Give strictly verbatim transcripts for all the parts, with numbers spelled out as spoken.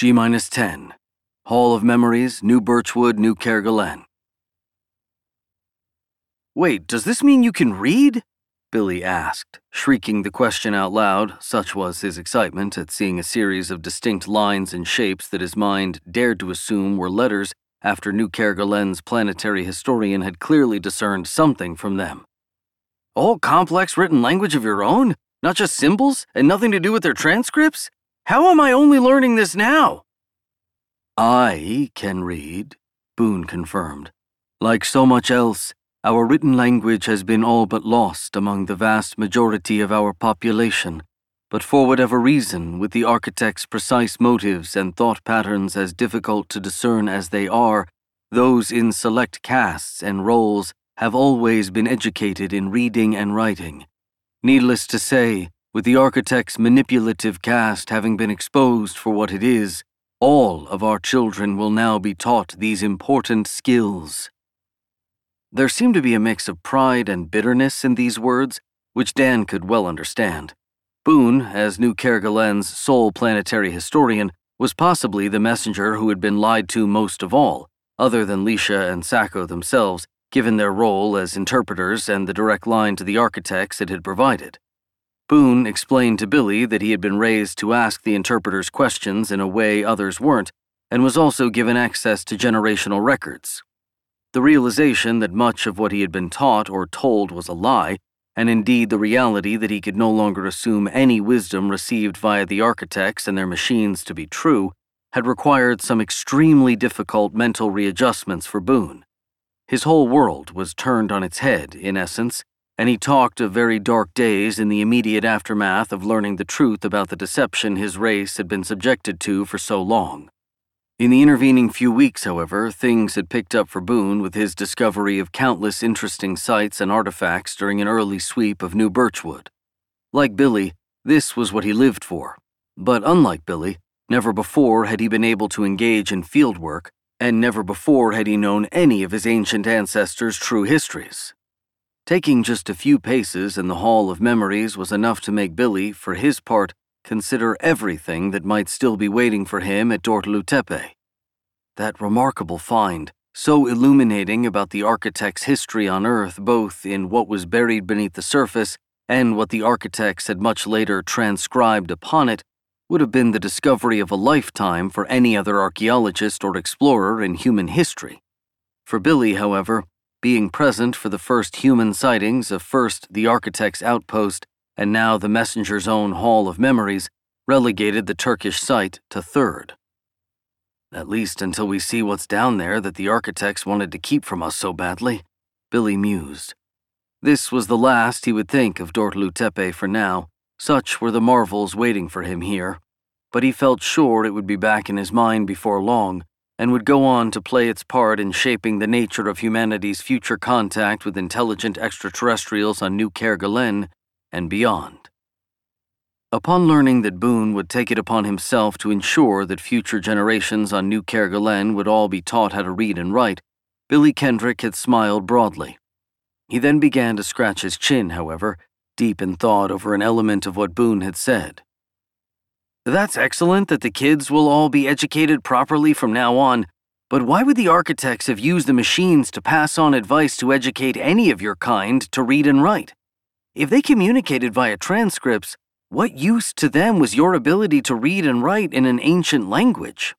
G minus ten. Hall of Memories, New Birchwood, New Kerguelen. Wait, does this mean you can read? Billy asked, shrieking the question out loud, such was his excitement at seeing a series of distinct lines and shapes that his mind dared to assume were letters after New Kerguelen's planetary historian had clearly discerned something from them. A whole complex written language of your own? Not just symbols, and nothing to do with their transcripts? How am I only learning this now? I can read, Boone confirmed. Like so much else, our written language has been all but lost among the vast majority of our population, but for whatever reason, with the architect's precise motives and thought patterns as difficult to discern as they are, those in select castes and roles have always been educated in reading and writing. Needless to say, with the architect's manipulative caste having been exposed for what it is, all of our children will now be taught these important skills. There seemed to be a mix of pride and bitterness in these words, which Dan could well understand. Boone, as New Kerguelen's sole planetary historian, was possibly the messenger who had been lied to most of all, other than Lisha and Sacco themselves, given their role as interpreters and the direct line to the architects it had provided. Boone explained to Billy that he had been raised to ask the interpreters questions in a way others weren't, and was also given access to generational records. The realization that much of what he had been taught or told was a lie, and indeed the reality that he could no longer assume any wisdom received via the architects and their machines to be true, had required some extremely difficult mental readjustments for Boone. His whole world was turned on its head, in essence, and he talked of very dark days in the immediate aftermath of learning the truth about the deception his race had been subjected to for so long. In the intervening few weeks, however, things had picked up for Boone with his discovery of countless interesting sites and artifacts during an early sweep of New Birchwood. Like Billy, this was what he lived for. But unlike Billy, never before had he been able to engage in field work, and never before had he known any of his ancient ancestors' true histories. Taking just a few paces in the Hall of Memories was enough to make Billy, for his part, consider everything that might still be waiting for him at Dortelu Tepe. That remarkable find, so illuminating about the architect's history on Earth, both in what was buried beneath the surface and what the architects had much later transcribed upon it, would have been the discovery of a lifetime for any other archaeologist or explorer in human history. For Billy, however, being present for the first human sightings of first the architect's outpost and now the messenger's own Hall of Memories, relegated the Turkish site to third. At least until we see what's down there that the architects wanted to keep from us so badly, Billy mused. This was the last he would think of Dortelu Tepe for now, such were the marvels waiting for him here, but he felt sure it would be back in his mind before long, and would go on to play its part in shaping the nature of humanity's future contact with intelligent extraterrestrials on New Kerguelen and beyond. Upon learning that Boone would take it upon himself to ensure that future generations on New Kerguelen would all be taught how to read and write, Billy Kendrick had smiled broadly. He then began to scratch his chin, however, deep in thought over an element of what Boone had said. That's excellent that the kids will all be educated properly from now on, but why would the architects have used the machines to pass on advice to educate any of your kind to read and write? If they communicated via transcripts, what use to them was your ability to read and write in an ancient language?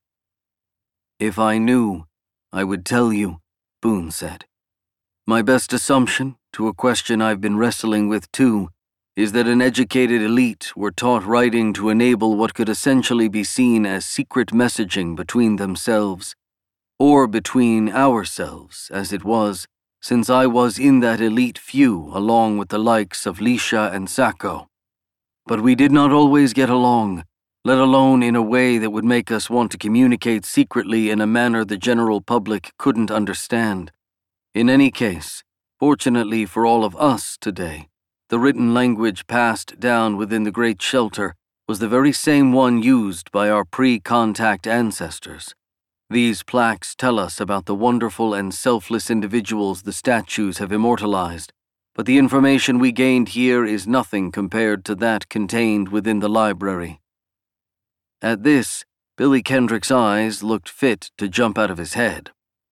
If I knew, I would tell you, Boone said. My best assumption, to a question I've been wrestling with too, is that an educated elite were taught writing to enable what could essentially be seen as secret messaging between themselves, or between ourselves, as it was, since I was in that elite few along with the likes of Lisha and Sacco. But we did not always get along, let alone in a way that would make us want to communicate secretly in a manner the general public couldn't understand. In any case, fortunately for all of us today, the written language passed down within the Great Shelter was the very same one used by our pre-contact ancestors. These plaques tell us about the wonderful and selfless individuals the statues have immortalized, but the information we gained here is nothing compared to that contained within the library. At this, Billy Kendrick's eyes looked fit to jump out of his head.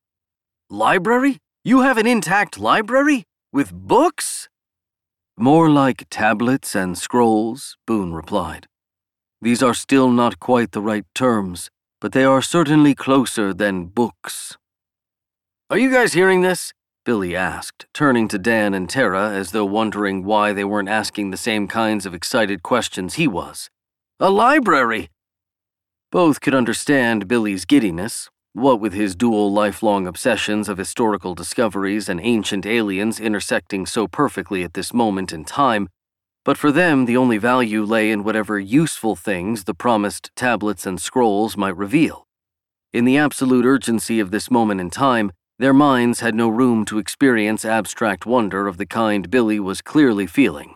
Library? You have an intact library? With books? More like tablets and scrolls, Boone replied. These are still not quite the right terms, but they are certainly closer than books. Are you guys hearing this? Billy asked, turning to Dan and Tara as though wondering why they weren't asking the same kinds of excited questions he was. A library! Both could understand Billy's giddiness, what with his dual lifelong obsessions of historical discoveries and ancient aliens intersecting so perfectly at this moment in time, but for them the only value lay in whatever useful things the promised tablets and scrolls might reveal. In the absolute urgency of this moment in time, their minds had no room to experience abstract wonder of the kind Billy was clearly feeling.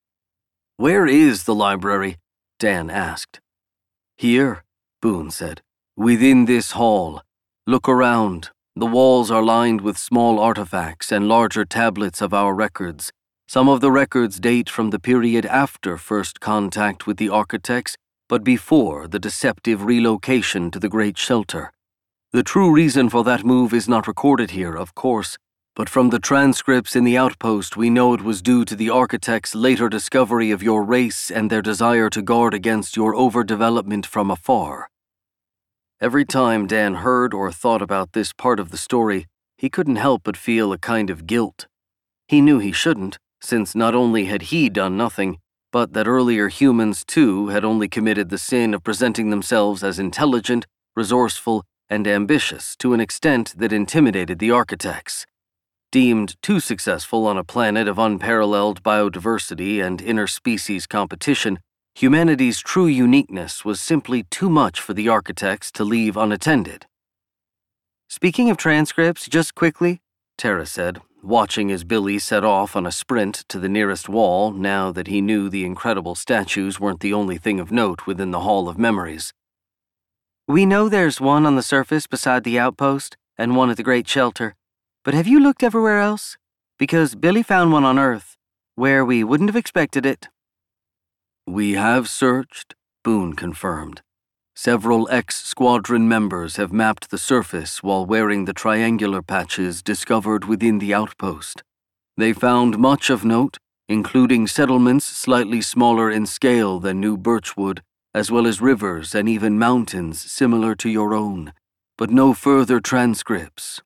Where is the library? Dan asked. Here, Boone said. Within this hall. Look around. The walls are lined with small artifacts and larger tablets of our records. Some of the records date from the period after first contact with the architects, but before the deceptive relocation to the Great Shelter. The true reason for that move is not recorded here, of course, but from the transcripts in the outpost we know it was due to the architects' later discovery of your race and their desire to guard against your overdevelopment from afar. Every time Dan heard or thought about this part of the story, he couldn't help but feel a kind of guilt. He knew he shouldn't, since not only had he done nothing, but that earlier humans too had only committed the sin of presenting themselves as intelligent, resourceful, and ambitious to an extent that intimidated the architects. Deemed too successful on a planet of unparalleled biodiversity and interspecies competition, humanity's true uniqueness was simply too much for the architects to leave unattended. Speaking of transcripts, just quickly, Tara said, watching as Billy set off on a sprint to the nearest wall now that he knew the incredible statues weren't the only thing of note within the Hall of Memories. We know there's one on the surface beside the outpost and one at the Great Shelter, but have you looked everywhere else? Because Billy found one on Earth, where we wouldn't have expected it. We have searched, Boone confirmed. Several ex-squadron members have mapped the surface while wearing the triangular patches discovered within the outpost. They found much of note, including settlements slightly smaller in scale than New Birchwood, as well as rivers and even mountains similar to your own, but no further transcripts.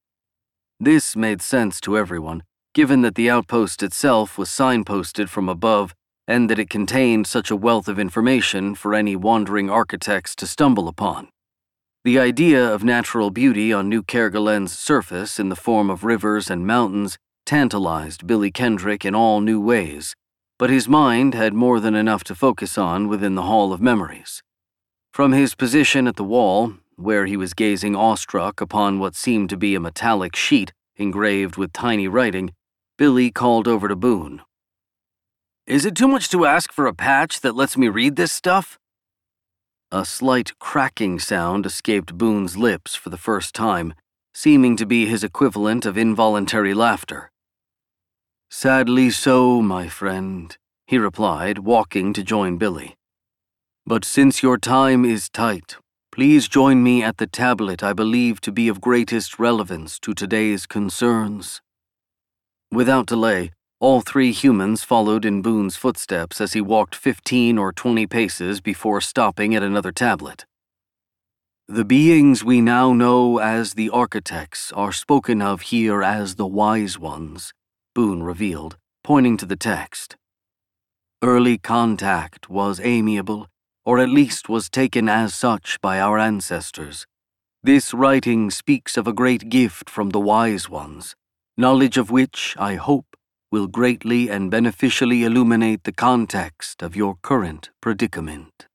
This made sense to everyone, given that the outpost itself was signposted from above and that it contained such a wealth of information for any wandering architects to stumble upon. The idea of natural beauty on New Kerguelen's surface in the form of rivers and mountains tantalized Billy Kendrick in all new ways, but his mind had more than enough to focus on within the Hall of Memories. From his position at the wall, where he was gazing awestruck upon what seemed to be a metallic sheet engraved with tiny writing, Billy called over to Boone. Is it too much to ask for a patch that lets me read this stuff? A slight cracking sound escaped Boone's lips for the first time, seeming to be his equivalent of involuntary laughter. Sadly so, my friend, he replied, walking to join Billy. But since your time is tight, please join me at the tablet I believe to be of greatest relevance to today's concerns. Without delay, all three humans followed in Boone's footsteps as he walked fifteen or twenty paces before stopping at another tablet. The beings we now know as the architects are spoken of here as the wise ones, Boone revealed, pointing to the text. Early contact was amiable, or at least was taken as such by our ancestors. This writing speaks of a great gift from the wise ones, knowledge of which, I hope, will greatly and beneficially illuminate the context of your current predicament.